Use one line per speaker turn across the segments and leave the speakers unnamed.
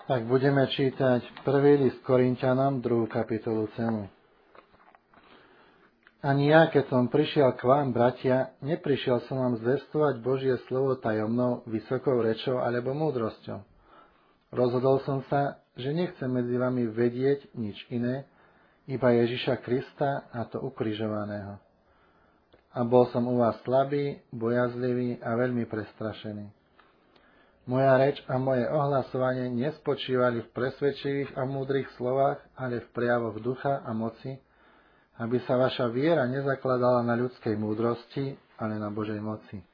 Tak budeme čítať prvý list Korinťanom, 2. kapitolu celú. Ani ja, keď som prišiel k vám, bratia, neprišiel som vám zvestovať Božie slovo tajomnou, vysokou rečou alebo múdrosťou. Rozhodol som sa, že nechcem medzi vami vedieť nič iné, iba Ježiša Krista a to ukrižovaného. A bol som u vás slabý, bojazlivý a veľmi prestrašený. Moja reč a moje ohlasovanie nespočívali v presvedčivých a múdrych slovách, ale v prejavoch ducha a moci, aby sa vaša viera nezakladala na ľudskej múdrosti, ale na Božej moci.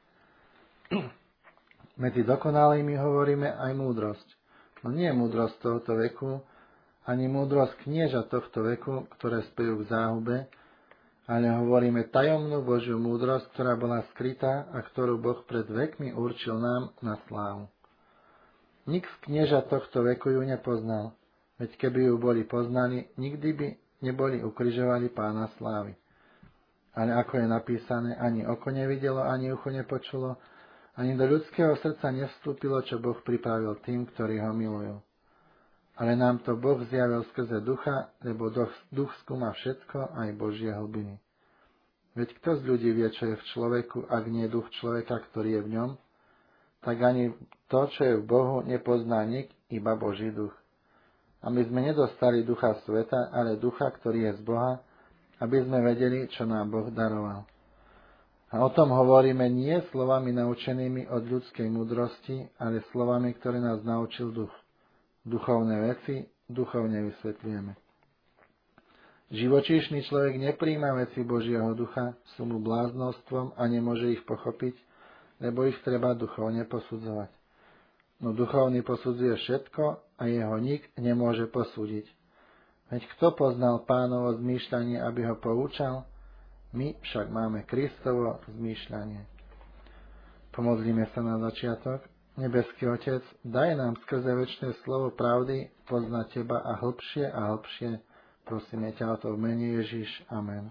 Medzi dokonalými hovoríme aj múdrosť, no nie múdrosť tohto veku, ani múdrosť knieža tohto veku, ktoré spejú k záhube, ale hovoríme tajomnú Božiu múdrosť, ktorá bola skrytá a ktorú Boh pred vekmi určil nám na slávu. Nik z knieža tohto veku ju nepoznal, veď keby ju boli poznali, nikdy by neboli ukrižovali Pána slávy. Ale ako je napísané, ani oko nevidelo, ani ucho nepočulo, ani do ľudského srdca nevstúpilo, čo Boh pripravil tým, ktorí ho milujú. Ale nám to Boh zjavil skrze ducha, lebo duch skúma všetko, aj Božie hlbiny. Veď kto z ľudí vie, čo je v človeku, ak nie duch človeka, ktorý je v ňom? Tak ani to, čo je v Bohu, nepozná nik, iba Boží duch. A my sme nedostali ducha sveta, ale ducha, ktorý je z Boha, aby sme vedeli, čo nám Boh daroval. A o tom hovoríme nie slovami naučenými od ľudskej múdrosti, ale slovami, ktoré nás naučil duch. Duchovné veci duchovne vysvetľujeme. Živočíšny človek nepríjma veci Božieho ducha, sú mu bláznostvom a nemôže ich pochopiť, lebo ich treba duchovne posudzovať. No duchovný posudzuje všetko a jeho nik nemôže posúdiť. Veď kto poznal Pánovo zmýšľanie, aby ho poučal? My však máme Kristovo zmýšľanie. Pomodlíme sa na začiatok. Nebeský Otec, daj nám skrze večné slovo pravdy poznať Teba a hlbšie. Prosíme ťa o to v mene Ježiš. Amen.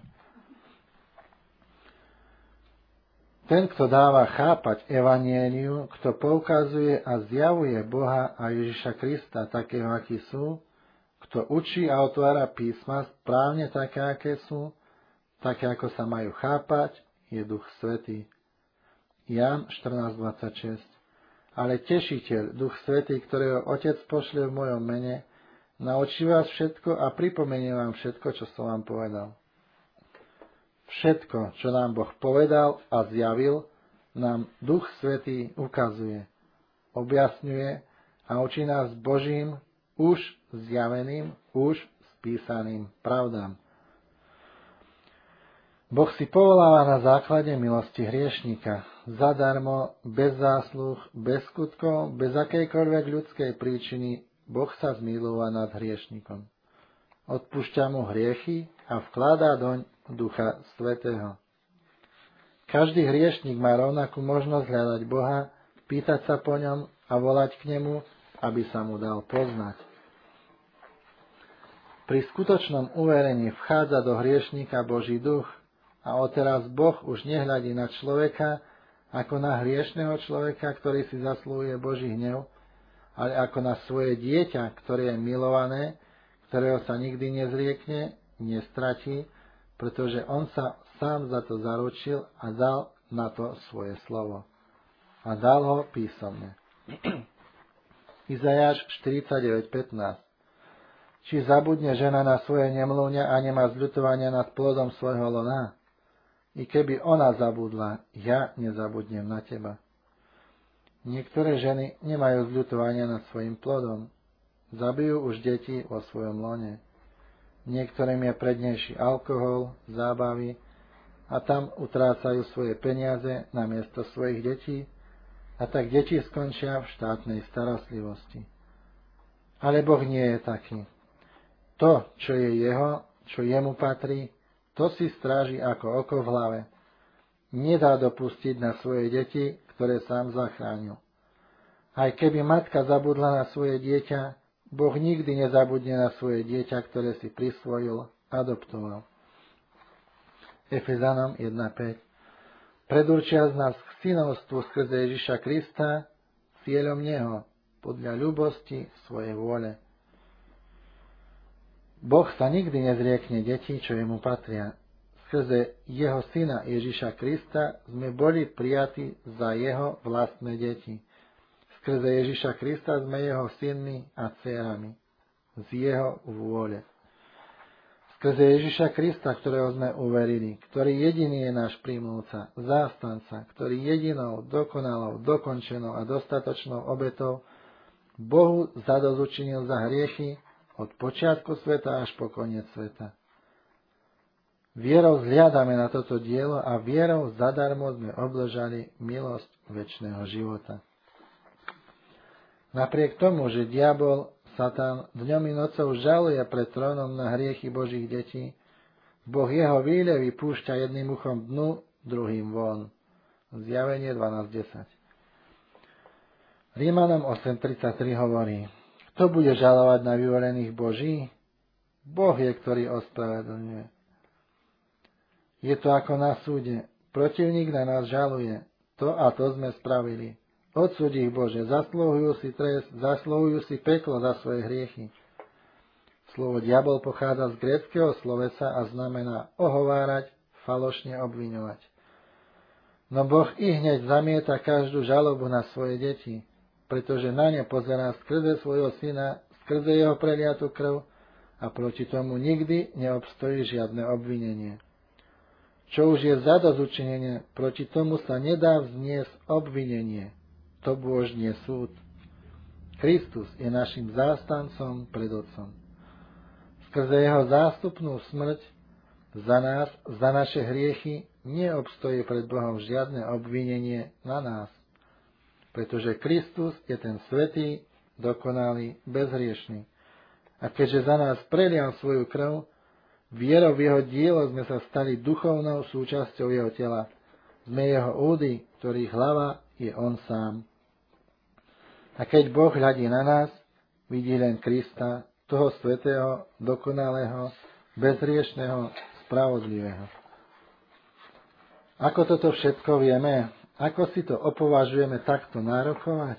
Ten, kto dáva chápať evanjeliu, kto poukazuje a zjavuje Boha a Ježiša Krista takého, akí sú, kto učí a otvára písma správne také, aké sú, také, ako sa majú chápať, je Duch Svätý. Ján 14:26. Ale Tešiteľ, Duch Svätý, ktorého Otec pošle v mojom mene, naučí vás všetko a pripomenie vám všetko, čo som vám povedal. Všetko, čo nám Boh povedal a zjavil, nám Duch Svätý ukazuje, objasňuje a učí nás Božím, už zjaveným, už spísaným pravdám. Boh si povoláva na základe milosti hriešnika, zadarmo, bez zásluh, bez skutkov, bez akejkoľvek ľudskej príčiny, Boh sa zmilúva nad hriešnikom. Odpúšťa mu hriechy a vkladá doň Ducha Svätého. Každý hriešnik má rovnakú možnosť hľadať Boha, pýtať sa po ňom a volať k nemu, aby sa mu dal poznať. Pri skutočnom uverení vchádza do hriešnika Boží duch a odteraz Boh už nehľadí na človeka ako na hriešneho človeka, ktorý si zaslúhuje Boží hnev, ale ako na svoje dieťa, ktoré je milované, ktorého sa nikdy nezriekne, nestratí, pretože on sa sám za to zaručil a dal na to svoje slovo. A dal ho písomne. Izajáš 49:15. Či zabudne žena na svoje nemluvňa a nemá zľutovania nad plodom svojho lona? I keby ona zabudla, ja nezabudnem na teba. Niektoré ženy nemajú zľutovania nad svojim plodom. Zabijú už deti vo svojom lone. Niektorým je prednejší alkohol, zábavy a tam utrácajú svoje peniaze namiesto svojich detí a tak deti skončia v štátnej starostlivosti. Ale Boh nie je taký. To, čo je jeho, čo jemu patrí, to si stráži ako oko v hlave. Nedá dopustiť na svoje deti, ktoré sám zachránil. Aj keby matka zabudla na svoje dieťa, Boh nikdy nezabudne na svoje dieťa, ktoré si prisvojil, adoptoval. Efezanom 1:5. Predurčiac nás k synovstvu skrze Ježiša Krista, cieľom Neho, podľa ľúbosti svojej vôle. Boh sa nikdy nezriekne detí, čo jemu patria. Skrze jeho syna Ježiša Krista sme boli prijatí za jeho vlastné deti. Skrze Ježiša Krista sme jeho synmi a dcérami. Z jeho vôle. Skrze Ježiša Krista, ktorého sme uverili, ktorý jediný je náš prímluvca, zástanca, ktorý jedinou, dokonalou, dokončenou a dostatočnou obetou Bohu zadozučinil za hriechy od počiatku sveta až po koniec sveta. Vierou zliadame na toto dielo a vierou zadarmo sme obdržali milosť večného života. Napriek tomu, že diabol, Satan, dňom i nocou žaluje pred trónom na hriechy Božích detí, Boh jeho výlevy púšťa jedným uchom dnu, druhým von. Zjavenie 12.10. Rímanom 8.33 hovorí: Kto bude žalovať na vyvolených Boží? Boh je, ktorý ospravedlňuje. Je to ako na súde. Protivník na nás žaluje. To a to sme spravili. Odsúď ich, Bože, zaslúhujú si trest, zaslúhujú si peklo za svoje hriechy. Slovo diabol pochádza z gréckeho slovesa a znamená ohovárať, falošne obviňovať. No Boh i hneď zamieta každú žalobu na svoje deti, pretože na ne pozerá skrze svojho syna, skrze jeho preliatú krv a proti tomu nikdy neobstojí žiadne obvinenie. Čo už je zadozučinenie, proti tomu sa nedá vzniesť obvinenie. To bôžne súd. Kristus je našim zástancom pred Otcom. Skrze jeho zástupnú smrť za nás, za naše hriechy, neobstojí pred Bohom žiadne obvinenie na nás, pretože Kristus je ten svätý, dokonalý, bezhriešný. A keďže za nás prelial svoju krv, vierou v jeho dielo sme sa stali duchovnou súčasťou jeho tela. Sme jeho údy, ktorých hlava je on sám. A keď Boh hľadí na nás, vidí len Krista, toho svätého, dokonalého, bezhriešného, spravodlivého. Ako toto všetko vieme? Ako si to opovažujeme takto nárokovať?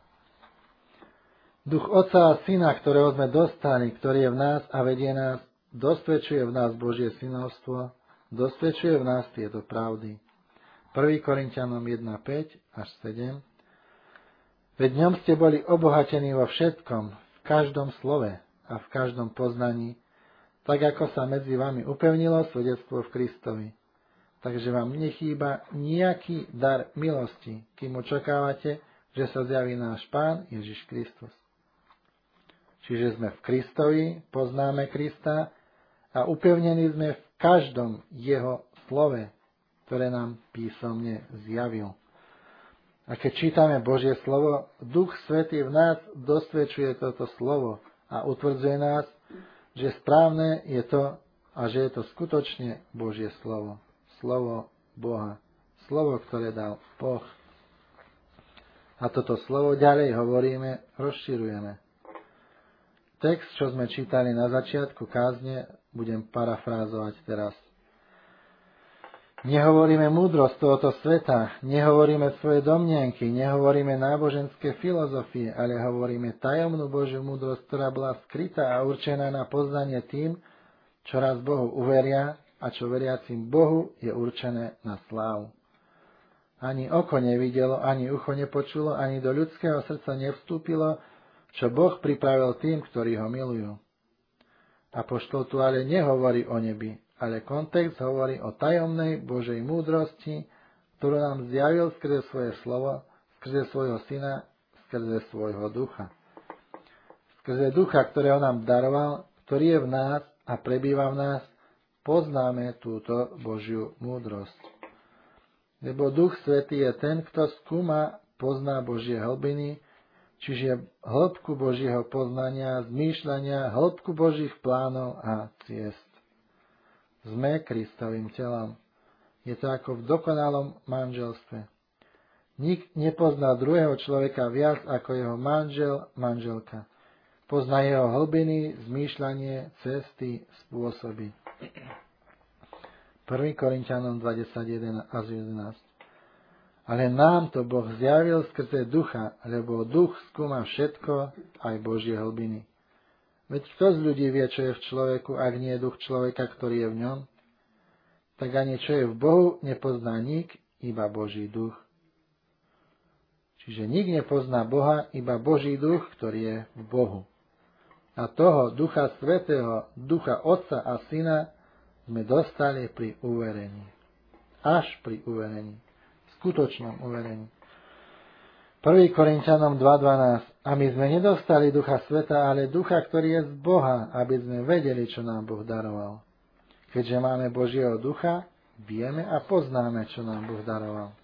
Duch Otca a Syna, ktorého sme dostali, ktorý je v nás a vedie nás, dosvedčuje v nás Božie synovstvo, dosvedčuje v nás tieto pravdy. 1. Korinťanom 1.5 až 7. Veď v ňom ste boli obohatení vo všetkom, v každom slove a v každom poznaní, tak ako sa medzi vami upevnilo svedectvo v Kristovi. Takže vám nechýba nejaký dar milosti, kým očakávate, že sa zjaví náš Pán Ježiš Kristus. Čiže sme v Kristovi, poznáme Krista a upevnení sme v každom jeho slove, ktoré nám písomne zjavil. A keď čítame Božie slovo, Duch Svätý v nás dosvedčuje toto slovo a utvrdzuje nás, že správne je to a že je to skutočne Božie slovo. Slovo Boha. Slovo, ktoré dal Boh. A toto slovo ďalej hovoríme, rozširujeme. Text, čo sme čítali na začiatku kázne, budem parafrázovať teraz. Nehovoríme múdrosť tohoto sveta, nehovoríme svoje domnienky, nehovoríme náboženské filozofie, ale hovoríme tajomnú Božiu múdrosť, ktorá bola skrytá a určená na poznanie tým, čo raz Bohu uveria a čo veriacim Bohu je určené na slávu. Ani oko nevidelo, ani ucho nepočulo, ani do ľudského srdca nevstúpilo, čo Boh pripravil tým, ktorí ho milujú. Apoštol tu ale nehovorí o nebi, ale kontext hovorí o tajomnej Božej múdrosti, ktorú nám zjavil skrze svoje slovo, skrze svojho syna, skrze svojho ducha. Skrze ducha, ktorého nám daroval, ktorý je v nás a prebýva v nás, poznáme túto Božiu múdrosť. Lebo Duch Svätý je ten, kto skúma, pozná Božie hlbiny, čiže hĺbku Božieho poznania, zmýšľania, hĺbku Božích plánov a ciest. Sme Kristovým telom. Je to ako v dokonalom manželstve. Nik nepozná druhého človeka viac ako jeho manžel, manželka. Pozná jeho hlbiny, zmýšľanie, cesty, spôsoby. 1. Korinťanom 21 až 11. ale nám to Boh zjavil skrze ducha, lebo duch skúma všetko, aj Božie hlbiny. Veď kto z ľudí vie, čo je v človeku, ak nie je duch človeka, ktorý je v ňom? Tak ani čo je v Bohu, nepozná nik, iba Boží duch. Čiže nik nepozná Boha, iba Boží duch, ktorý je v Bohu. A toho Ducha Svätého, Ducha Otca a Syna sme dostali pri uverení. Až pri uverení. Skutočnom uverení. 1. Korinťanom 2.12. A my sme nedostali Ducha Sveta, ale Ducha, ktorý je z Boha, aby sme vedeli, čo nám Boh daroval. Keďže máme Božieho Ducha, vieme a poznáme, čo nám Boh daroval.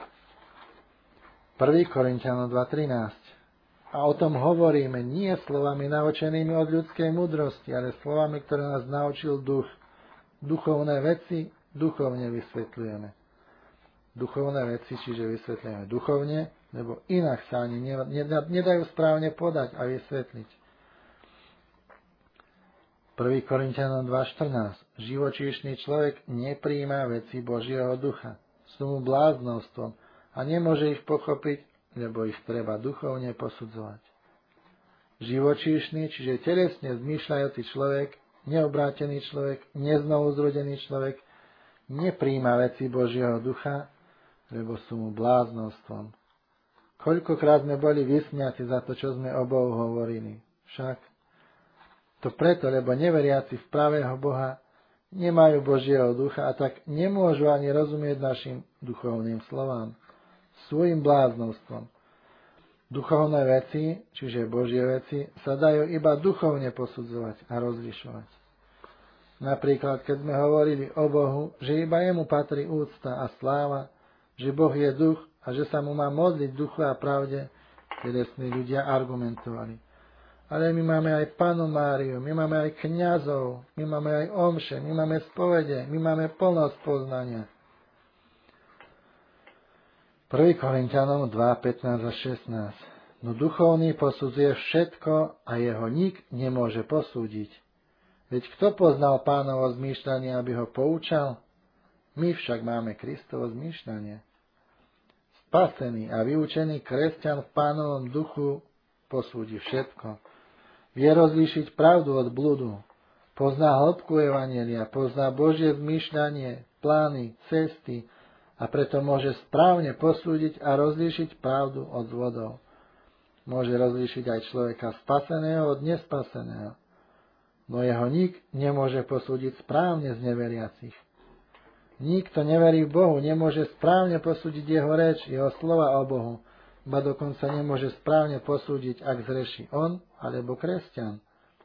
1. Korinťanom 2.13. A o tom hovoríme nie slovami naučenými od ľudskej múdrosti, ale slovami, ktoré nás naučil Duch. Duchovné veci duchovne vysvetľujeme. Duchovné veci, čiže vysvetľujeme duchovne, lebo inak sa ani nedajú správne podať a vysvetliť. 1. Korinťanom 2.14. Živočíšny človek neprijíma veci Božieho ducha. Sú mu bláznostvom a nemôže ich pochopiť, lebo ich treba duchovne posudzovať. Živočíšny, čiže telesne zmýšľajúci človek, neobrátený človek, neznovuzrodený človek, neprijíma veci Božieho ducha, lebo sú mu bláznostvom. Koľkokrát sme boli vysmiati za to, čo sme o Bohu hovorili. Však to preto, lebo neveriaci v pravého Boha nemajú Božieho ducha a tak nemôžu ani rozumieť našim duchovným slovám. Svojim bláznostvom. Duchovné veci, čiže Božie veci, sa dajú iba duchovne posudzovať a rozlišovať. Napríklad, keď sme hovorili o Bohu, že iba jemu patrí úcta a sláva, že Boh je duch a že sa mu má modliť v duchu a pravde, telesní ľudia argumentovali. Ale my máme aj Pannu Máriu, my máme aj kňazov, my máme aj omše, my máme spovede, my máme plnosť poznania. 1. Korinťanom 2.15 a 16. No duchovný posudzuje všetko a jeho nik nemôže posúdiť. Veď kto poznal Pánovo zmýšľanie, aby ho poučal? My však máme Kristovo zmýšľanie. Spasený a vyučený kresťan v Pánovom duchu posúdi všetko. Vie rozlíšiť pravdu od bludu. Pozná hĺbku evanjelia, pozná Božie zmýšľanie, plány, cesty a preto môže správne posúdiť a rozlíšiť pravdu od zvodov. Môže rozlíšiť aj človeka spaseného od nespaseného. No jeho nik nemôže posúdiť správne z neveriacich. Nikto neverí v Bohu, nemôže správne posúdiť jeho reč, jeho slova o Bohu, ba dokonca nemôže správne posúdiť, ak zreší on alebo kresťan.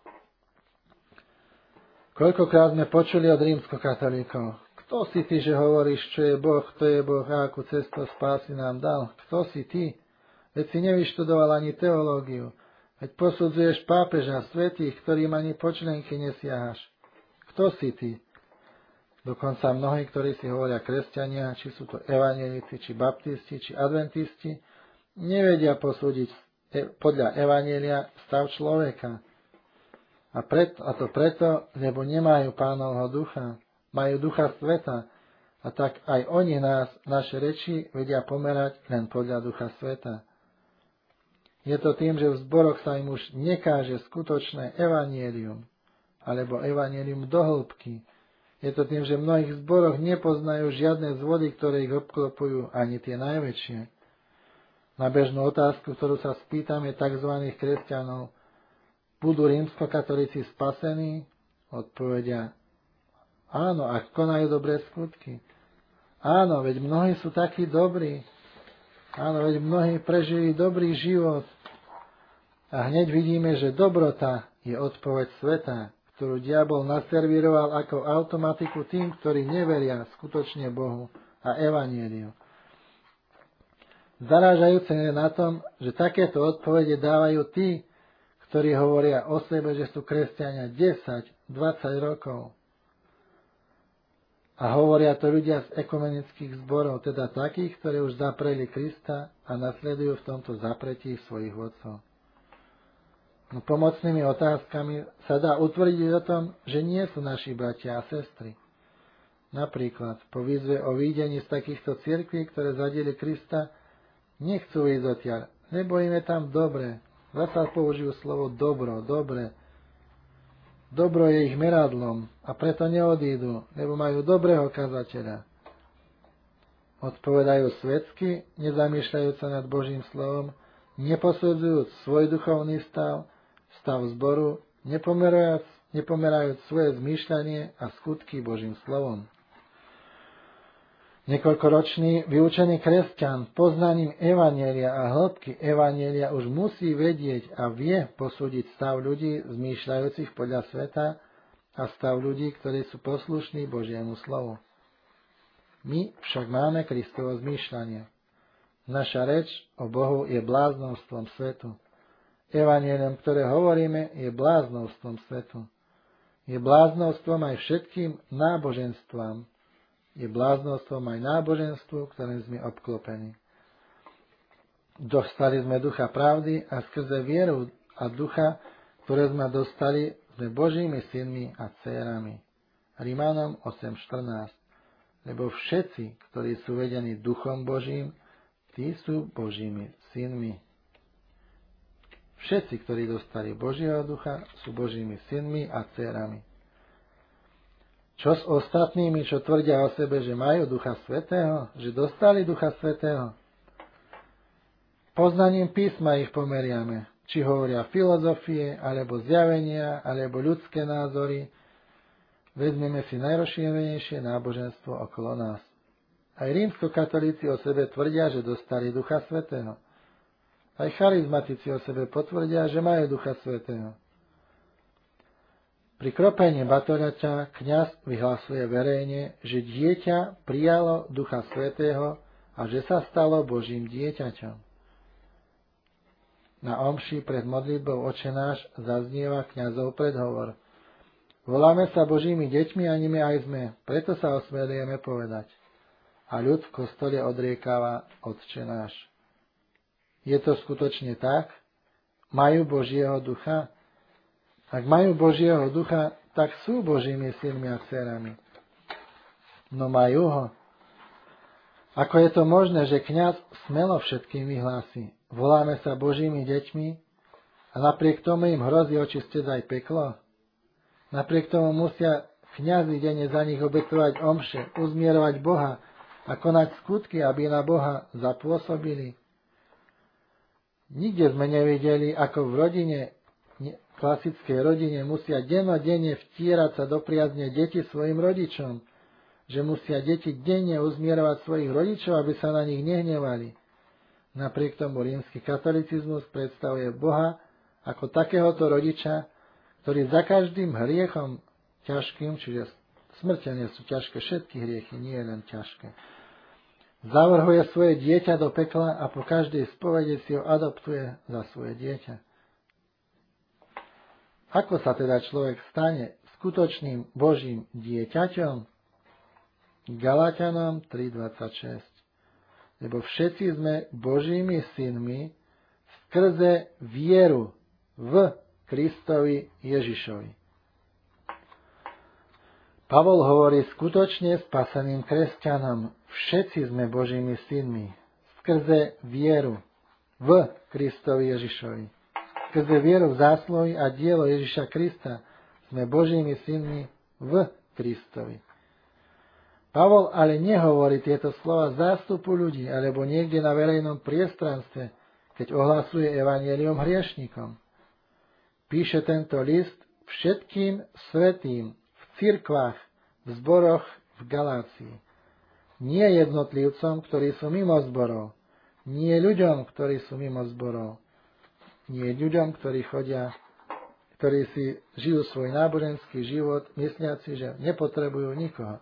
Koľkokrát sme počuli od rímskokatolíkov: kto si ty, že hovoríš, čo je Boh, kto je Boh a akú cestu spásy nám dal? Kto si ty? Veď si nevyštudoval ani teológiu. Veď posudzuješ pápeža, svätých, ktorým ani po členky nesiahaš. Kto si ty? Dokonca mnohí, ktorí si hovoria kresťania, či sú to evanjelici, či baptisti, či adventisti, nevedia posúdiť podľa evanjelia stav človeka. A to preto, lebo nemajú Pánovho ducha, majú Ducha Sveta, a tak aj oni naše reči vedia pomerať len podľa Ducha Sveta. Je to tým, že v zboroch sa im už nekáže skutočné evanjelium, alebo evanjelium do hĺbky. Je to tým, že v mnohých zboroch nepoznajú žiadne zvody, ktoré ich obklopujú, ani tie najväčšie. Na bežnú otázku, ktorú sa spýtame tzv. Kresťanov: budú rímskokatolíci spasení? Odpovedia: áno, ak konajú dobré skutky. Áno, veď mnohí sú takí dobrí. Áno, veď mnohí prežili dobrý život. A hneď vidíme, že dobrota je odpoveď sveta, ktorú diabol naservíroval ako automatiku tým, ktorí neveria skutočne Bohu a evanjeliu. Zarážajúce je na tom, že takéto odpovede dávajú tí, ktorí hovoria o sebe, že sú kresťania 10-20 rokov. A hovoria to ľudia z ekumenických zborov, teda takých, ktorí už zapreli Krista a nasledujú v tomto zapretí svojich vodcov. No, pomocnými otázkami sa dá utvrdiť o tom, že nie sú naši bratia a sestry. Napríklad po výzve o výjdení z takýchto cirkví, ktoré zadili Krista, nechcú ísť odtiaľ, lebo im je tam dobre. Zasa použijú slovo dobro, dobre. Dobro je ich meradlom a preto neodídu, lebo majú dobrého kazateľa. Odpovedajú svetsky, nezamýšľajúc sa nad Božím slovom, neposudzujúc svoj duchovný stav, stav zboru, nepomerajúc svoje zmýšľanie a skutky Božím slovom. Niekoľkoročný vyučený kresťan poznaním evanjelia a hĺbky evanjelia už musí vedieť a vie posúdiť stav ľudí zmýšľajúcich podľa sveta a stav ľudí, ktorí sú poslušní Božiemu slovu. My však máme Kristovo zmýšľanie. Naša reč o Bohu je bláznovstvom svetu. Evanjelium, ktoré hovoríme, je bláznovstvom svetu. Je bláznovstvom aj všetkým náboženstvám. Je bláznovstvom aj náboženstvu, ktorým sme obklopení. Dostali sme ducha pravdy a skrze vieru a ducha, ktoré sme dostali, sme Božími synmi a dcérami. Rimanom 8.14. Lebo všetci, ktorí sú vedení duchom Božím, tí sú Božími synmi. Všetci, ktorí dostali Božieho ducha, sú Božími synmi a dcérami. Čo s ostatnými, čo tvrdia o sebe, že majú Ducha Svätého, že dostali Ducha Svätého? Poznaním písma ich pomeriame, či hovoria filozofie, alebo zjavenia, alebo ľudské názory. Vezmeme si najrozšírenejšie náboženstvo okolo nás. Aj rímskokatolíci o sebe tvrdia, že dostali Ducha Svätého. Aj charizmatici o sebe potvrdia, že majú Ducha Svätého. Pri kropení batoľaťa kňaz vyhlasuje verejne, že dieťa prijalo Ducha Svätého a že sa stalo Božím dieťaťom. Na omši pred modlitbou Otčenáš zaznieva kňazov predhovor. Voláme sa Božími deťmi a nimi aj sme, preto sa osmelujeme povedať. A ľud v kostole odriekáva Otčenáš. Je to skutočne tak? Majú Božieho ducha? Ak majú Božieho ducha, tak sú Božími synmi a dcerami. No majú ho. Ako je to možné, že kňaz smelo všetkým vyhlási? Voláme sa Božími deťmi a napriek tomu im hrozí očistec aj peklo? Napriek tomu musia kňazi denne za nich obetovať omše, uzmierovať Boha a konať skutky, aby na Boha zapôsobili? Nikde sme nevideli, ako v klasickej rodine musia dennodenne vtierať sa do priazne deti svojim rodičom, že musia deti denne uzmierovať svojich rodičov, aby sa na nich nehnevali. Napriek tomu rímsky katolicizmus predstavuje Boha ako takéhoto rodiča, ktorý za každým hriechom ťažkým, čiže smrteľne sú ťažké všetky hriechy, nie len ťažké, zavrhuje svoje dieťa do pekla a po každej spovede si ho adoptuje za svoje dieťa. Ako sa teda človek stane skutočným Božím dieťaťom? Galaťanom 3.26. Lebo všetci sme Božími synmi skrze vieru v Kristovi Ježišovi. Pavol hovorí skutočne spaseným kresťanom. Všetci sme Božími synmi skrze vieru v Kristovi Ježišovi. Skrze vieru v zásluhy a dielo Ježiša Krista sme Božími synmi v Kristovi. Pavol ale nehovorí tieto slova zástupu ľudí alebo niekde na verejnom priestranstve, keď ohlasuje evanjelium hriešnikom. Píše tento list všetkým svätým v cirkvách, v zboroch v Galácii. Nie jednotlivcom, ktorí sú mimo zborov. Nie ľuďom, ktorí sú mimo zborov. Nie ľuďom, ktorí si žijú svoj náboženský život, mysliaci, že nepotrebujú nikoho.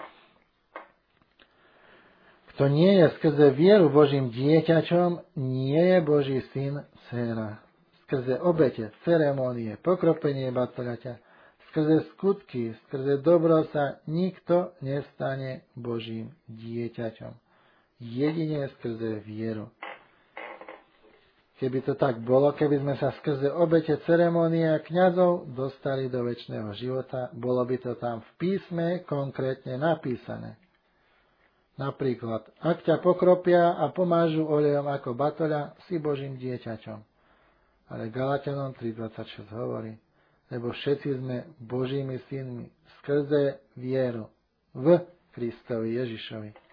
Kto nie je skrze vieru Božím dieťaťom, nie je Boží syn, dcéra. Skrze obete, ceremónie, pokropenie batoľaťa, skrze skutky, skrze dobro sa nikto nestane Božím dieťaťom. Jedine skrze vieru. Keby to tak bolo, keby sme sa skrze obete ceremonie a kňazov dostali do večného života, bolo by to tam v písme konkrétne napísané. Napríklad, ak ťa pokropia a pomážu olejom ako batoľa, si Božím dieťaťom. Ale Galatianom 3.26 hovorí, lebo všetci sme Božími synmi skrze vieru v Kristovi Ježišovi.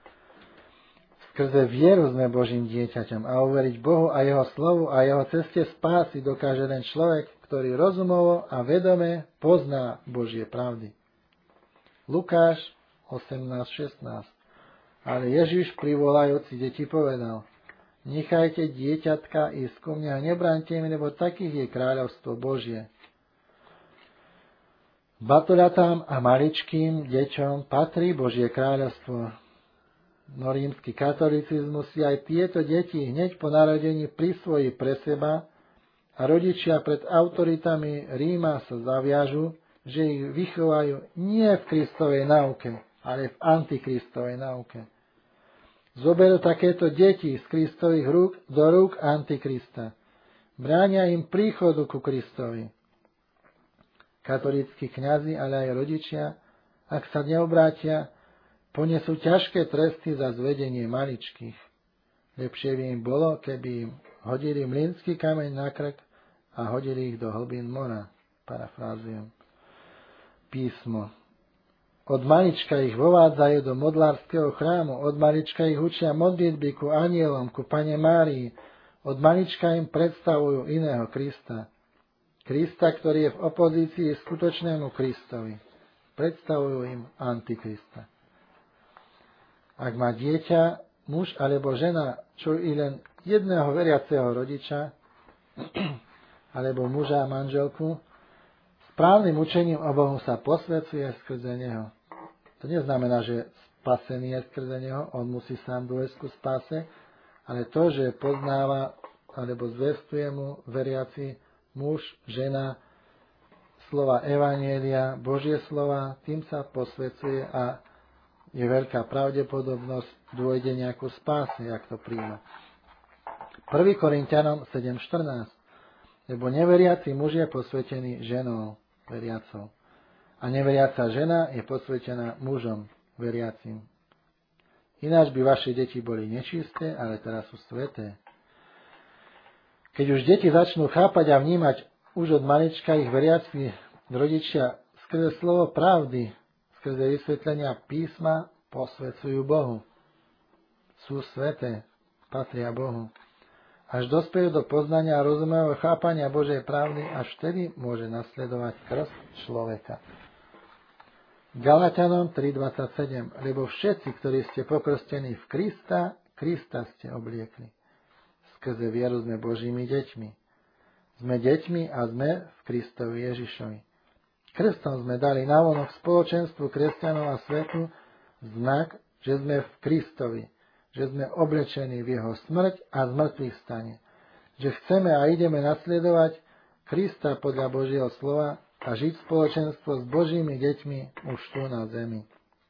Skrze vieru sme Božím dieťaťom a uveriť Bohu a Jeho slovu a Jeho ceste spásy dokáže ten človek, ktorý rozumovo a vedome pozná Božie pravdy. Lukáš 18.16. Ale Ježiš privolajúci deti povedal, nechajte dieťatka ísť ku mne a nebraňte im, lebo takých je kráľovstvo Božie. Batoľatám a maličkým deťom patrí Božie kráľovstvo. No rímsky katolicizmus si aj tieto deti hneď po narodení prisvojí pre seba a rodičia pred autoritami Ríma sa zaviažu, že ich vychovajú nie v Kristovej nauke, ale v antikristovej nauke. Zoberú takéto deti z Kristových rúk do rúk antikrista. Bránia im príchodu ku Kristovi. Katolícki kňazi, ale aj rodičia, ak sa neobrátia, ponesú ťažké tresty za zvedenie maličkých. Lepšie by im bolo, keby im hodili mlynský kameň na krk a hodili ich do hlbín mora. Parafrázujem. Písmo. Od malička ich vovádzajú do modlárskeho chrámu, od malička ich učia modlitby ku anielom, ku Pane Márii, od malička im predstavujú iného Krista. Krista, ktorý je v opozícii skutočnému Kristovi. Predstavujú im antikrista. Ak má dieťa, muž alebo žena, čo i len jedného veriaceho rodiča, alebo muža a manželku, správnym učením o Bohu sa posvecuje skrze neho. To neznamená, že spasený je skrze neho, on musí sám dôjsť ku spáse, ale to, že poznáva alebo zvestuje mu veriaci muž, žena, slova evanjelia, Božie slova, tým sa posvecuje a je veľká pravdepodobnosť dôjde nejakú spáse, jak to príjma. 1. Korinťanom 7.14. Lebo neveriaci muž je posvetený ženou veriacou. A neveriaca žena je posvetená mužom veriacim. Ináč by vaše deti boli nečisté, ale teraz sú sveté. Keď už deti začnú chápať a vnímať už od malička ich veriaci rodičia skrze slovo pravdy, skrze vysvetlenia písma posvedcujú Bohu. Sú sveté, patria Bohu. Až dospejú do poznania a rozumného chápania Božej pravdy, až vtedy môže nasledovať krst človeka. Galatianom 3.27. Lebo všetci, ktorí ste pokrstení v Krista, Krista ste obliekli. Skrze vieru sme Božími deťmi. Sme deťmi a sme v Kristovi Ježišovi. Krstom sme dali navonok spoločenstvu kresťanov a svetu znak, že sme v Kristovi, že sme oblečení v jeho smrť a zmrtvých stane, že chceme a ideme nasledovať Krista podľa Božieho slova a žiť spoločenstvo s Božími deťmi už tu na zemi.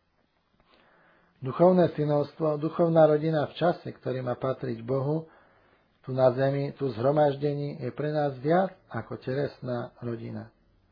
Duchovné synovstvo, duchovná rodina v čase, ktorý má patriť Bohu, tu na zemi, tu zhromaždení, je pre nás viac ako telesná rodina.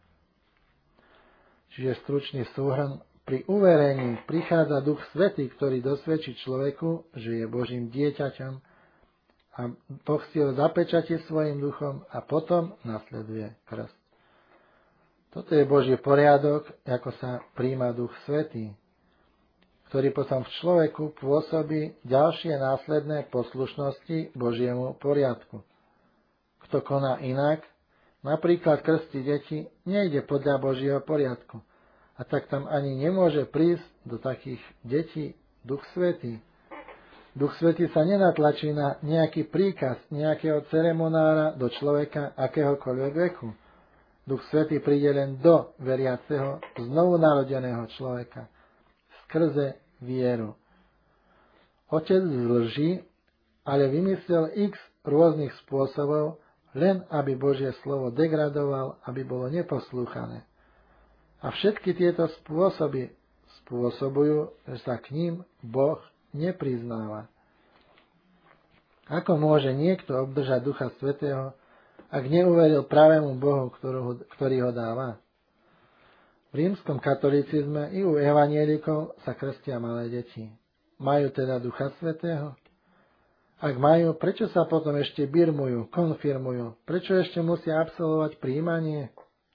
Čiže stručný súhrn, pri uverení prichádza Duch Svätý, ktorý dosvedčí človeku, že je Božím dieťaťom a Boh si ho zapečatí svojim duchom a potom nasleduje krst. Toto je Boží poriadok, ako sa príjma Duch Svätý, ktorý potom v človeku pôsobí ďalšie následné poslušnosti Božiemu poriadku. Kto koná inak, napríklad krstí deti, nejde podľa Božieho poriadku. A tak tam ani nemôže prísť do takých detí Duch Svätý. Duch Svätý sa nenatlačí na nejaký príkaz nejakého ceremonára do človeka akéhokoľvek veku. Duch Svätý príde len do veriaceho, znovu narodeného človeka. Skrze vieru. Otec zlží, ale vymyslel x rôznych spôsobov, len aby Božie slovo degradoval, aby bolo neposlúchané. A všetky tieto spôsoby spôsobujú, že sa k ním Boh nepriznáva. Ako môže niekto obdržať Ducha Svätého, ak neuveril pravému Bohu, ktorý ho dáva? V rímskom katolícizme i u evanielikov sa krstia malé deti. Majú teda Ducha Svätého? Ak majú, prečo sa potom ešte birmujú, konfirmujú? Prečo ešte musia absolvovať prijímanie?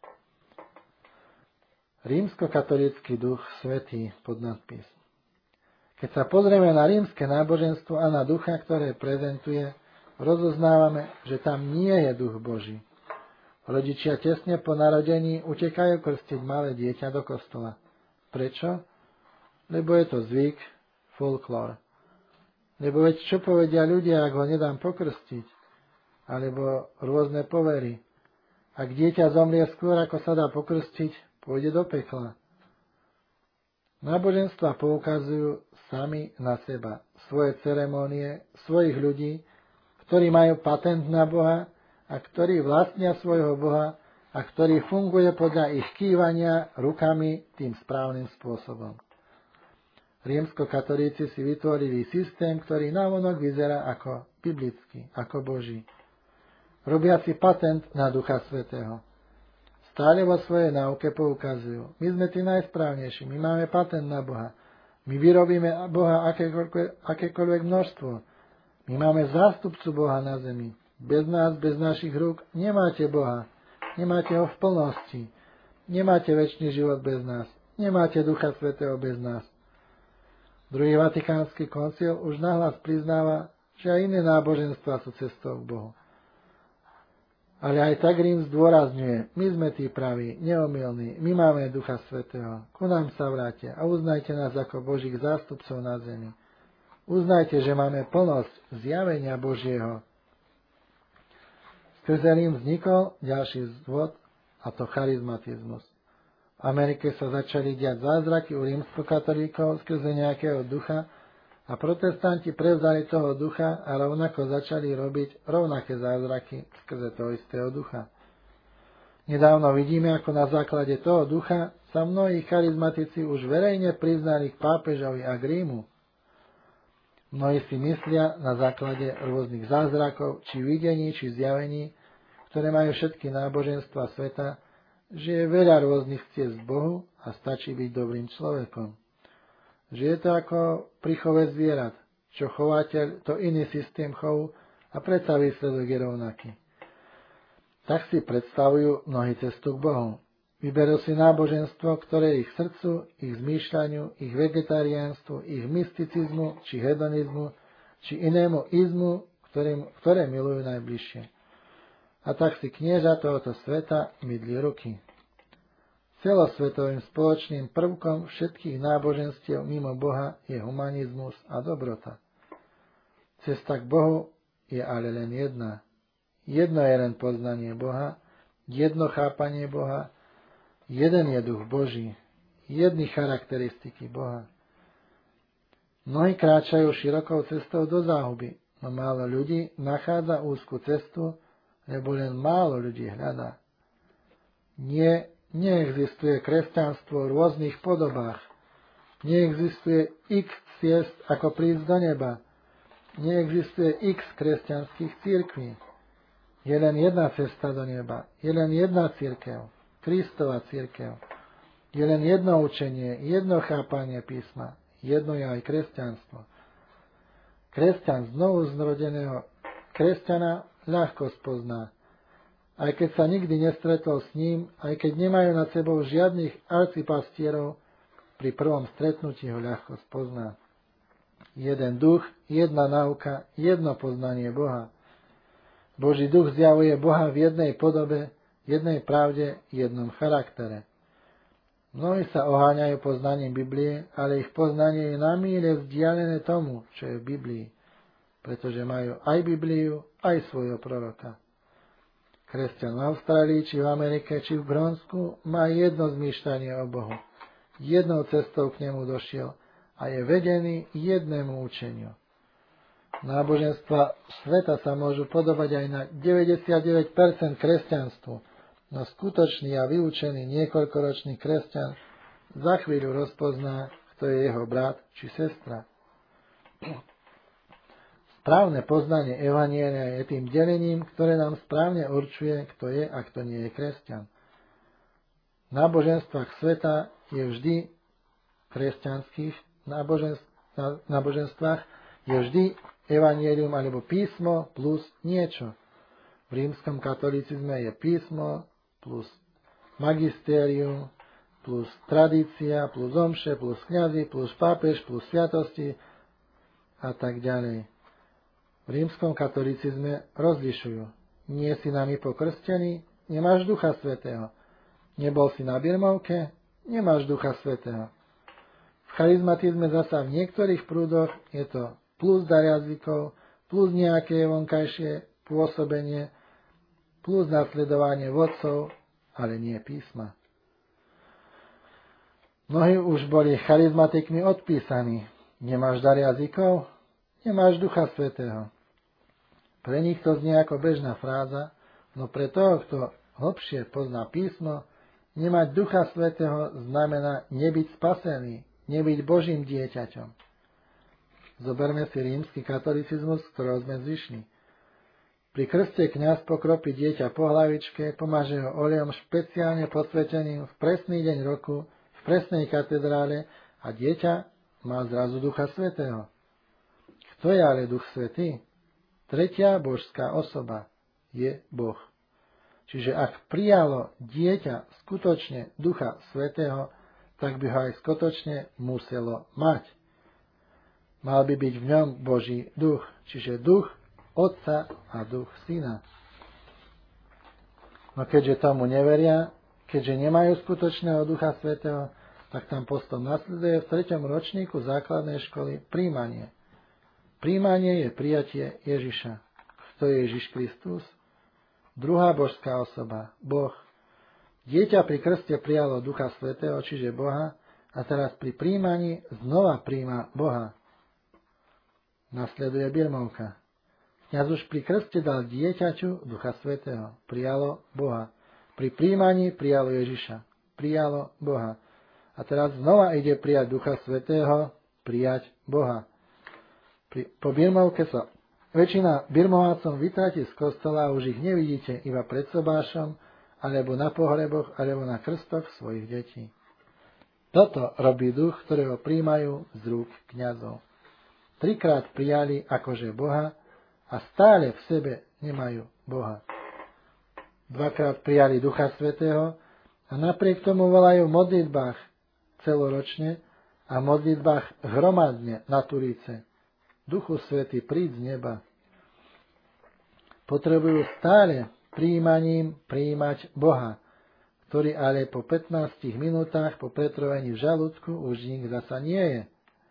Rímskokatolícky Duch Svätý podnadpis. Keď sa pozrieme na rímske náboženstvo a na ducha, ktoré prezentuje, rozoznávame, že tam nie je Duch Boží. Rodičia tesne po narodení utekajú krstiť malé dieťa do kostola. Prečo? Lebo je to zvyk, folklór. Lebo veď čo povedia ľudia, ak ho nedám pokrstiť? Alebo rôzne povery. Ak dieťa zomrie skôr, ako sa dá pokrstiť, pôjde do pekla. Náboženstva poukazujú sami na seba, svoje ceremónie, svojich ľudí, ktorí majú patent na Boha a ktorí vlastnia svojho Boha a ktorý funguje podľa ich kývania rukami tým správnym spôsobom. Rímskokatolíci si vytvorili systém, ktorý navonok vyzerá ako biblický, ako Boží. Robia si patent na Ducha Svätého. Stále vo svojej náuke poukazujú. My sme tí najsprávnejší, my máme patent na Boha. My vyrobíme Boha akékoľvek množstvo. My máme zástupcu Boha na zemi. Bez nás, bez našich rúk nemáte Boha. Nemáte ho v plnosti. Nemáte večný život bez nás. Nemáte Ducha Svätého bez nás. Druhý Vatikánsky koncil už nahlas priznáva, že aj iné náboženstvá sú cestou k Bohu. Ale aj tak Rím zdôrazňuje, my sme tí praví, neomylní, my máme Ducha Svätého, ku nám sa vráte a uznajte nás ako Božích zástupcov na zemi. Uznajte, že máme plnosť zjavenia Božieho. Skrze Rím vznikol ďalší zvod, a to charizmatizmus. V Amerike sa začali diať zázraky u rímskokatolíkov skrze nejakého ducha a protestanti prevzali toho ducha a rovnako začali robiť rovnaké zázraky skrze toho istého ducha. Nedávno vidíme, ako na základe toho ducha sa mnohí charizmatici už verejne priznali k pápežovi a k Rímu. Mnohí si myslia na základe rôznych zázrakov, či videní, či zjavení, ktoré majú všetky náboženstva sveta, že je veľa rôznych ciest k Bohu a stačí byť dobrým človekom. Že je to ako pri chove zvierat, čo chovateľ, to iný systém chovu a predsa výsledok je rovnaký. Tak si predstavujú mnohí cestu k Bohu. Vyberú si náboženstvo, ktoré ich srdcu, ich zmýšľaniu, ich vegetariánstvu, ich mysticizmu, či hedonizmu, či inému izmu, ktoré milujú najbližšie. A tak si knieža tohoto sveta mydli ruky. Celosvetovým spoločným prvkom všetkých náboženstiev mimo Boha je humanizmus a dobrota. Cesta k Bohu je ale len jedna. Jedno je len poznanie Boha, jedno chápanie Boha, jeden je duch Boží, jedny charakteristiky Boha. Mnohí kráčajú širokou cestou do záhuby, no málo ľudí nachádza úzku cestu, lebo len málo ľudí hľadá. Neexistuje kresťanstvo v rôznych podobách. Neexistuje x ciest, ako prísť do neba. Neexistuje x kresťanských cirkví. Je len jedna cesta do neba. Je len jedna cirkev. Kristova cirkev. Je len jedno učenie, jedno chápanie písma. Jedno je aj kresťanstvo. Kresťan znovu zrodeného kresťana ľahko spozná. Aj keď sa nikdy nestretol s ním, aj keď nemajú nad sebou žiadnych arcipastierov, pri prvom stretnutí ho ľahko spozná. Jeden duch, jedna náuka, jedno poznanie Boha. Boží duch zjavuje Boha v jednej podobe, jednej pravde, jednom charaktere. Mnohí sa oháňajú poznaním Biblie, ale ich poznanie je na míle vzdialené tomu, čo je v Biblii, pretože majú aj Bibliu, aj svojho proroka. Kresťan v Austrálii, či v Amerike, či v Grónsku má jedno zmýšľanie o Bohu. Jednou cestou k nemu došiel a je vedený jednému učeniu. Náboženstva sveta sa môžu podobať aj na 99% kresťanstvu, no skutočný a vyučený niekoľkoročný kresťan za chvíľu rozpozná, kto je jeho brat či sestra. Správne poznanie evanjelia je tým delením, ktoré nám správne určuje, kto je a kto nie je kresťan. V náboženstvách sveta je vždy kresťanských náboženstvách je vždy evanjelium alebo písmo plus niečo. V rímskom katolicizme je písmo plus magistérium plus tradícia plus omše plus kňazi plus pápež plus sviatosti a tak ďalej. V rímskom katolicizme rozlišujú. Nie si nami pokrstený, nemáš Ducha Svätého. Nebol si na birmovke, nemáš Ducha Svätého. V charizmatizme zasa v niektorých prúdoch je to plus dar jazykov, plus nejaké vonkajšie pôsobenie, plus nasledovanie vodcov, ale nie písma. Mnohí už boli charizmatikmi odpísaní. Nemáš dar jazykov? Nemáš Ducha Svätého. Pre nich to znie ako bežná fráza, no pre toho, kto hlbšie pozná písmo, nemať Ducha Svätého znamená nebyť spasený, nebyť Božím dieťaťom. Zoberme si rímsky katolicizmus, z ktorého sme zišli. Pri krste kňaz pokropí dieťa po hlavičke, pomaže ho olejom špeciálne posväteným v presný deň roku, v presnej katedrále a dieťa má zrazu Ducha Svätého. Kto je ale Duch Svätý? Tretia božská osoba je Boh. Čiže ak prijalo dieťa skutočne Ducha Svätého, tak by ho aj skutočne muselo mať. Mal by byť v ňom Boží duch, čiže duch Otca a duch Syna. No keďže tomu neveria, keďže nemajú skutočného Ducha Svätého, tak tam potom nasleduje v 3. ročníku základnej školy príjmanie. Príjmanie je prijatie Ježiša. Kto je Ježiš Kristus? Druhá božská osoba, Boh. Dieťa pri krste prijalo Ducha Svätého, čiže Boha, a teraz pri príjmaní znova príjma Boha. Nasleduje birmovka. Kňaz už pri krste dal dieťaťu Ducha Svätého, prijalo Boha. Pri príjmaní prijalo Ježiša, prijalo Boha. A teraz znova ide prijať Ducha Svätého, prijať Boha. Po birmovke sa väčšina birmovácom vytratí z kostola a už ich nevidíte iba pred sobášom, alebo na pohreboch, alebo na krstoch svojich detí. Toto robí duch, ktorého príjmajú z rúk kňazov. 3-krát prijali akože Boha a stále v sebe nemajú Boha. 2-krát prijali Ducha Svätého a napriek tomu volajú v modlitbách celoročne a v modlitbách hromadne na Turíce. Duchu Svätý, príď z neba. Potrebujú stále prijímaním prijímať Boha, ktorý ale po 15 minútach po pretrovení v žalúdku už nik zasa nie je.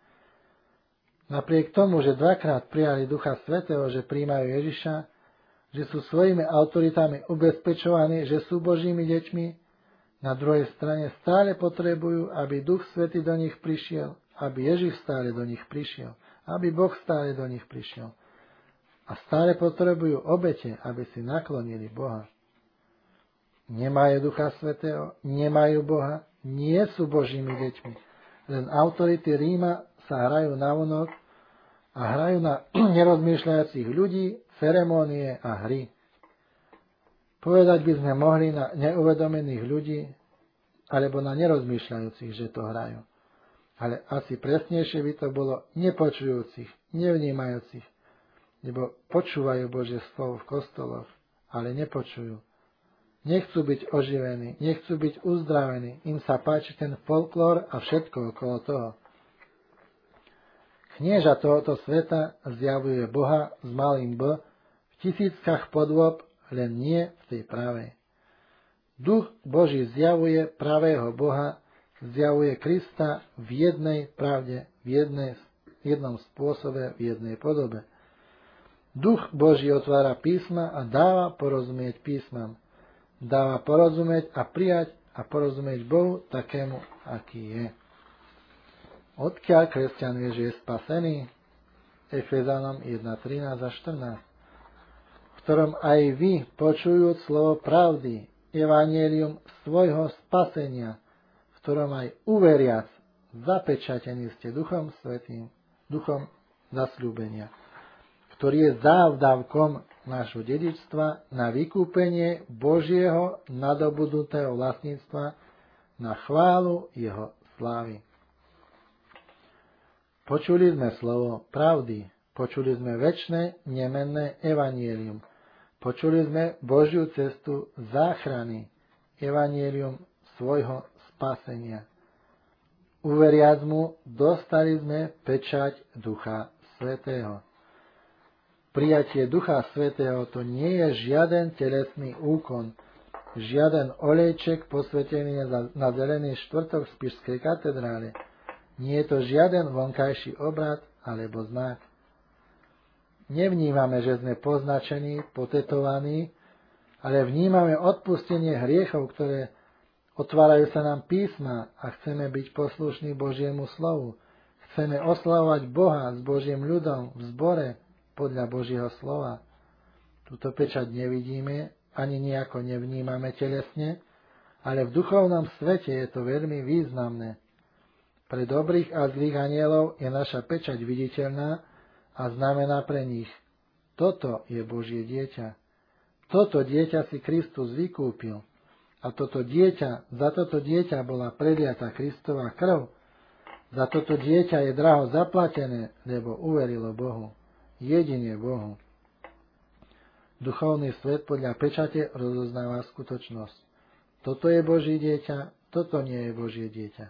Napriek tomu, že 2-krát prijali Ducha Svätého, že prijímajú Ježiša, že sú svojimi autoritami ubezpečovaní, že sú Božími deťmi, na druhej strane stále potrebujú, aby Duch Svätý do nich prišiel, aby Ježiš stále do nich prišiel, aby Boh stále do nich prišiel. A stále potrebujú obete, aby si naklonili Boha. Nemajú Ducha Svätého, nemajú Boha, nie sú Božími deťmi. Len autority Ríma sa hrajú navonok a hrajú na nerozmýšľajúcich ľudí, ceremónie a hry. Povedať by sme mohli na neuvedomených ľudí alebo na nerozmýšľajúcich, že to hrajú. Ale asi presnejšie by to bolo nepočujúcich, nevnímajúcich, lebo počúvajú Božie slovo v kostoloch, ale nepočujú. Nechcú byť oživení, nechcú byť uzdravení, im sa páči ten folklór a všetko okolo toho. Knieža tohoto sveta zjavuje Boha s malým B v tisíckach podôb, len nie v tej pravej. Duch Boží zjavuje pravého Boha, zjavuje Krista v jednej pravde, v jednom spôsobe, v jednej podobe. Duch Boží otvára písma a dáva porozumieť písmam. Dáva porozumieť a prijať a porozumieť Bohu takému, aký je. Odkiaľ kresťan vie, že je spasený? Efezanom 1:13 a 14. V ktorom aj vy, počujúc slovo pravdy, evanjelium svojho spasenia, v ktorom aj uveriac, zapečatení ste Duchom Svätým, Duchom zasľúbenia, v ktorý je závdavkom nášho dedičstva na vykúpenie Božieho nadobudnutého vlastníctva na chválu jeho slávy. Počuli sme slovo pravdy, počuli sme večné, nemenné evanjelium, počuli sme Božiu cestu záchrany, evanjelium svojho spasenia. Uveriac mu, dostali sme pečať Ducha Svätého. Prijatie Ducha Svätého to nie je žiaden telesný úkon, žiaden olejček posvetený na zelený štvrtok v Spišskej katedrále. Nie je to žiaden vonkajší obrad alebo znak. Nevnímame, že sme poznačení, potetovaní, ale vnímame odpustenie hriechov, ktoré otvárajú sa nám písma a chceme byť poslušní Božiemu slovu. Chceme oslavovať Boha s Božím ľudom v zbore podľa Božieho slova. Túto pečať nevidíme, ani nejako nevnímame telesne, ale v duchovnom svete je to veľmi významné. Pre dobrých a zlých anielov je naša pečať viditeľná a znamená pre nich: toto je Božie dieťa. Toto dieťa si Kristus vykúpil. A za toto dieťa bola preliata Kristova krv. Za toto dieťa je draho zaplatené, lebo uverilo Bohu. Jedine Bohu. Duchovný svet podľa pečate rozoznáva skutočnosť. Toto je Božie dieťa, toto nie je Božie dieťa.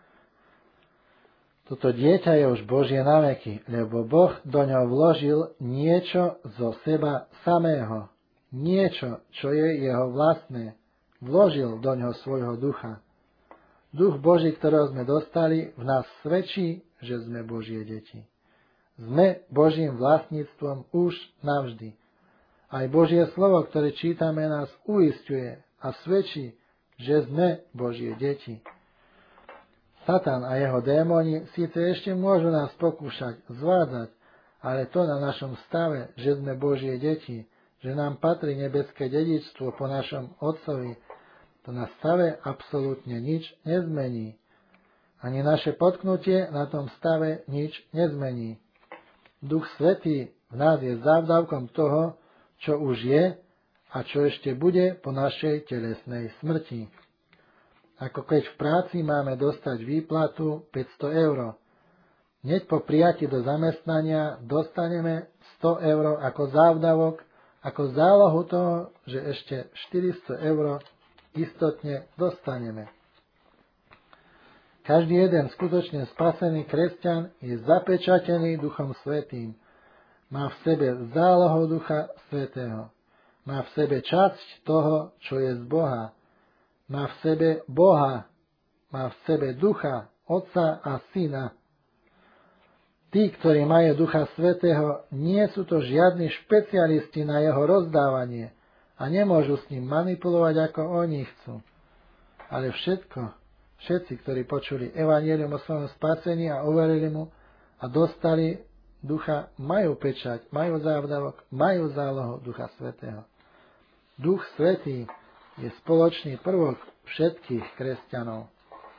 Toto dieťa je už Božie na veky, lebo Boh do ňoho vložil niečo zo seba samého. Niečo, čo je jeho vlastné. Vložil do ňoho svojho ducha. Duch Boží, ktorého sme dostali, v nás svedčí, že sme Božie deti. Sme Božím vlastníctvom už navždy. Aj Božie slovo, ktoré čítame, nás uisťuje a svedčí, že sme Božie deti. Satan a jeho démoni síce ešte môžu nás pokúšať, zvádzať, ale to na našom stave, že sme Božie deti, že nám patrí nebeské dedičstvo po našom Otcovi, to na stave absolútne nič nezmení. Ani naše potknutie na tom stave nič nezmení. Duch Svätý v nás je závdavkom toho, čo už je a čo ešte bude po našej telesnej smrti. Ako keď v práci máme dostať výplatu 500 eur. Hneď po prijatí do zamestnania dostaneme 100 eur ako závdavok, ako zálohu toho, že ešte 400 eur istotne dostaneme. Každý jeden skutočne spasený kresťan je zapečatený Duchom Svätým. Má v sebe zálohu Ducha Svätého. Má v sebe časť toho, čo je z Boha. Má v sebe Boha. Má v sebe Ducha, Otca a Syna. Tí, ktorí majú Ducha Svätého, nie sú to žiadni špecialisti na jeho rozdávanie a nemôžu s ním manipulovať, ako oni chcú. Ale všetci, ktorí počuli evanjelium o svojom spasení a uverili mu a dostali Ducha, majú pečať, majú závdavok, majú zálohu Ducha Svätého. Duch Svätý je spoločný prvok všetkých kresťanov.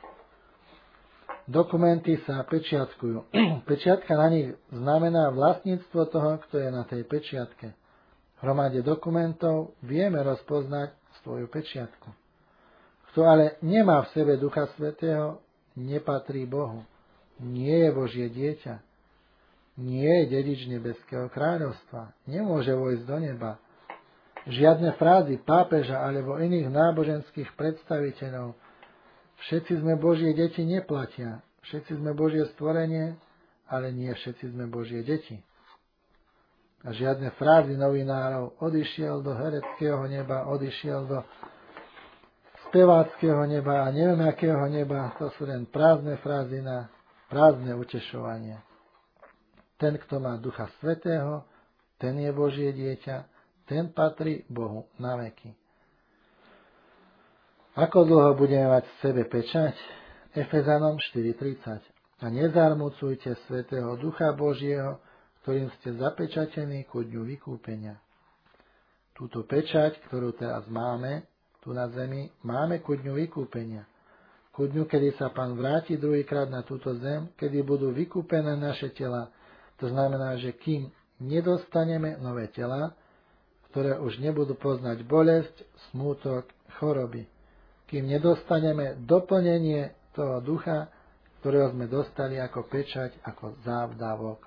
Dokumenty sa pečiatkujú. Pečiatka na nich znamená vlastníctvo toho, kto je na tej pečiatke. V hromade dokumentov vieme rozpoznať svoju pečiatku. Kto ale nemá v sebe Ducha Svätého, nepatrí Bohu. Nie je Božie dieťa. Nie je dedič nebeského kráľovstva. Nemôže vojsť do neba. Žiadne frázy pápeža alebo iných náboženských predstaviteľov. Všetci sme Božie deti neplatia. Všetci sme Božie stvorenie, ale nie všetci sme Božie deti. A žiadne frázy novinárov: odišiel do hereckého neba, odišiel do speváckého neba a neviem akého neba, to sú len prázdne frázy na prázdne utešovanie. Ten, kto má Ducha Svätého, ten je Božie dieťa, ten patrí Bohu na veky. Ako dlho budeme mať v sebe pečať? Efezanom 4:30. A nezarmucujte Svätého Ducha Božieho, ktorým ste zapečatení ku dňu vykúpenia. Túto pečať, ktorú teraz máme, tu na zemi, máme ku dňu vykúpenia. Ku dňu, kedy sa Pán vráti druhýkrát na túto zem, kedy budú vykúpené naše tela. To znamená, že kým nedostaneme nové tela, ktoré už nebudú poznať bolesť, smútok, choroby. Kým nedostaneme doplnenie toho ducha, ktorého sme dostali ako pečať, ako závdavok.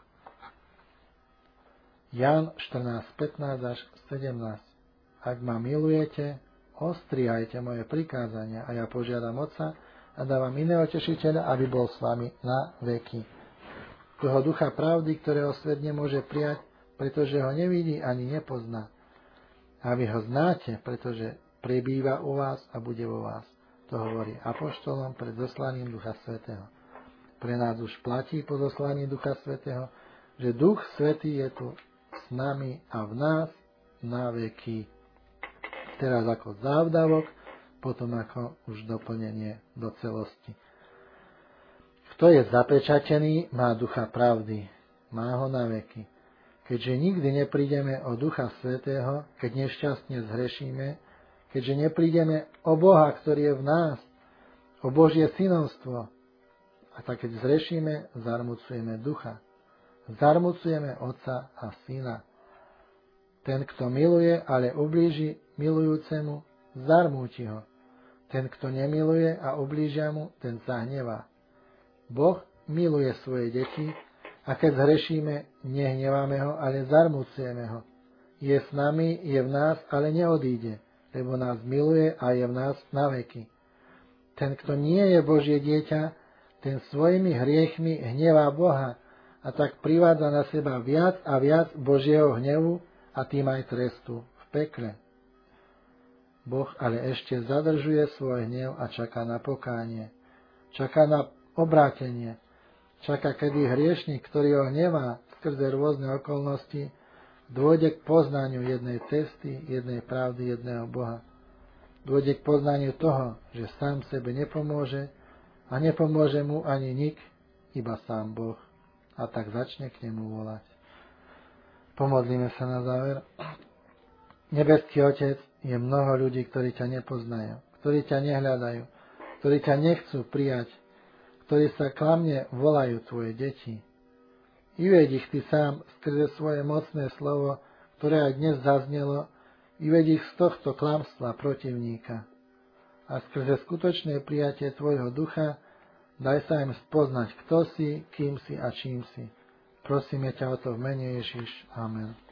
Ján 14:15-17. Ak ma milujete, ostrihajte moje prikázania a ja požiadam Otca a dávam iného tešiteľa, aby bol s vami na veky. Toho ducha pravdy, ktorého svet nemôže prijať, pretože ho nevidí ani nepozná. A vy ho znáte, pretože prebýva u vás a bude vo vás. To hovorí apoštolom pred zoslaním Ducha Svätého. Pre nás už platí po zoslaní Ducha Svätého, že Duch Svätý je tu s nami a v nás na veky. Teraz ako závdavok, potom ako už doplnenie do celosti. Kto je zapečatený, má Ducha pravdy, má ho na veky. Keďže nikdy neprídeme o Ducha Svätého, keď nešťastne zhrešíme, keďže neprídeme o Boha, ktorý je v nás, o Božie synovstvo, a tak keď zhrešíme, zarmucujeme Ducha. Zarmucujeme Otca a Syna. Ten, kto miluje, ale ublíži milujúcemu, zarmúti ho. Ten, kto nemiluje a ublížia mu, ten sa hnevá. Boh miluje svoje deti a keď zhrešíme, nehneváme ho, ale zarmucujeme ho. Je s nami, je v nás, ale neodíde, lebo nás miluje a je v nás na veky. Ten, kto nie je Božie dieťa, ten svojimi hriechmi hnevá Boha a tak privádza na seba viac a viac Božieho hnevu a tým aj trestu v pekle. Boh ale ešte zadržuje svoj hnev a čaká na pokánie. Čaká na obrátenie. Čaká, kedy hriešnik, ktorý ho hnevá skrze rôzne okolnosti, dôjde k poznaniu jednej cesty, jednej pravdy, jedného Boha. Dôjde k poznaniu toho, že sám sebe nepomôže a nepomôže mu ani nik, iba sám Boh. A tak začne k nemu volať. Pomodlíme sa na záver. Nebeský Otec, je mnoho ľudí, ktorí ťa nepoznajú, ktorí ťa nehľadajú, ktorí ťa nechcú prijať, ktorí sa klamne volajú tvoje deti. I veď ich ty sám skrze svoje mocné slovo, ktoré aj dnes zaznelo, i veď ich z tohto klamstva protivníka. A skrze skutočné prijatie tvojho ducha daj sa im spoznať, kto si, kým si a čím si. Prosíme ťa o to v mene Ježiš. Amen.